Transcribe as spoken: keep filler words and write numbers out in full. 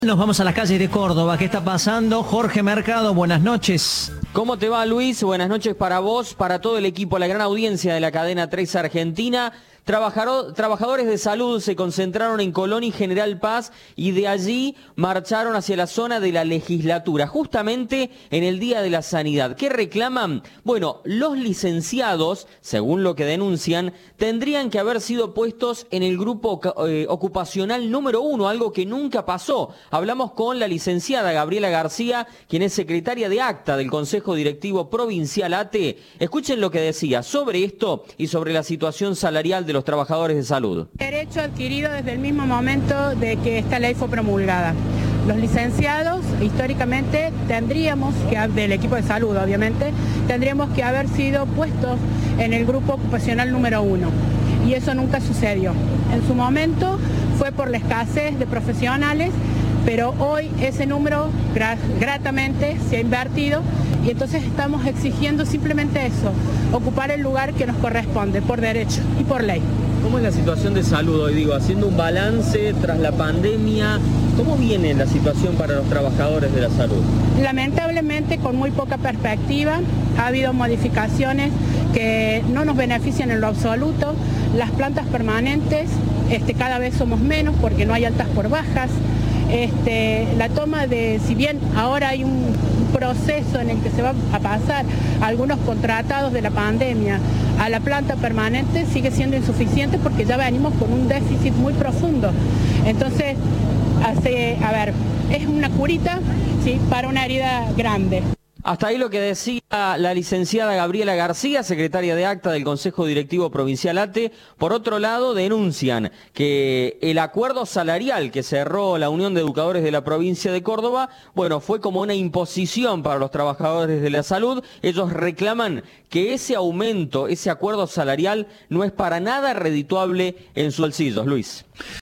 Nos vamos a las calles de Córdoba. ¿Qué está pasando? Jorge Mercado, buenas noches. ¿Cómo te va, Luis? Buenas noches para vos, para todo el equipo, la gran audiencia de la cadena tres Argentina. Trabajador, trabajadores de salud se concentraron en Colón y General Paz y de allí marcharon hacia la zona de la legislatura, justamente en el Día de la Sanidad. ¿Qué reclaman? Bueno, los licenciados, según lo que denuncian, tendrían que haber sido puestos en el grupo eh, ocupacional número uno, algo que nunca pasó. Hablamos con la licenciada Gabriela García, quien es secretaria de acta del Consejo Directivo Provincial A T E. Escuchen lo que decía sobre esto y sobre la situación salarial de los trabajadores de salud. Derecho adquirido desde el mismo momento de que esta ley fue promulgada. Los licenciados, históricamente, tendríamos que, del equipo de salud obviamente, tendríamos que haber sido puestos en el grupo ocupacional número uno. Y eso nunca sucedió. En su momento fue por la escasez de profesionales, pero hoy ese número gratamente se ha invertido y entonces estamos exigiendo simplemente eso, ocupar el lugar que nos corresponde por derecho y por ley. ¿Cómo es la situación de salud hoy? Digo, haciendo un balance tras la pandemia, ¿cómo viene la situación para los trabajadores de la salud? Lamentablemente con muy poca perspectiva, ha habido modificaciones que no nos benefician en lo absoluto. Las plantas permanentes este, cada vez somos menos porque no hay altas por bajas. Este, la toma de, si bien ahora hay un proceso en el que se va a pasar algunos contratados de la pandemia a la planta permanente, sigue siendo insuficiente porque ya venimos con un déficit muy profundo. Entonces, hace, a ver, es una curita, ¿sí?, para una herida grande. Hasta ahí lo que decía la licenciada Gabriela García, secretaria de acta del Consejo Directivo Provincial A T E. Por otro lado, denuncian que el acuerdo salarial que cerró la Unión de Educadores de la provincia de Córdoba, bueno, fue como una imposición para los trabajadores de la salud. Ellos reclaman que ese aumento, ese acuerdo salarial, no es para nada redituable en sus bolsillos. Luis.